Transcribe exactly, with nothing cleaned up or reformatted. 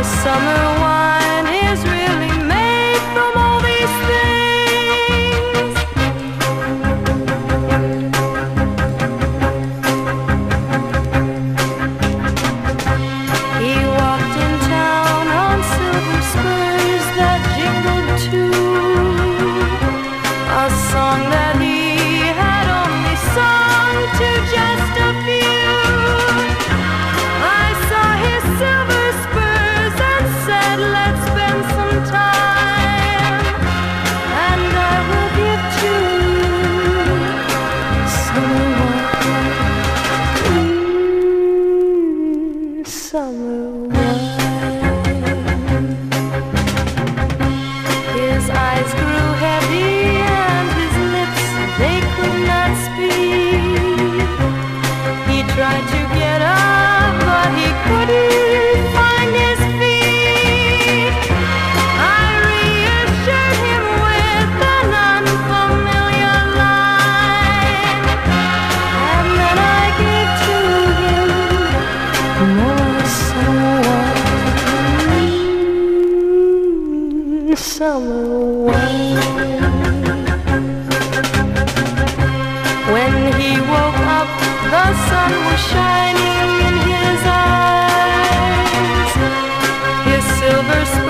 summer wine is really made from all these things. He walked in town on silver spurs that jingled too, a song that he had only sung to just a few. I saw his silver spurs and said, let's spend some time, and I will give to you summer wine, summer wine. His eyes grew heavy and his lips, they could not speak. He tried to get up, but he couldn't find his feet. I reassured him with an unfamiliar line, and then I gave to him more summer wine, summer wine. When he woke up, the sun was shining in his eyes. His silver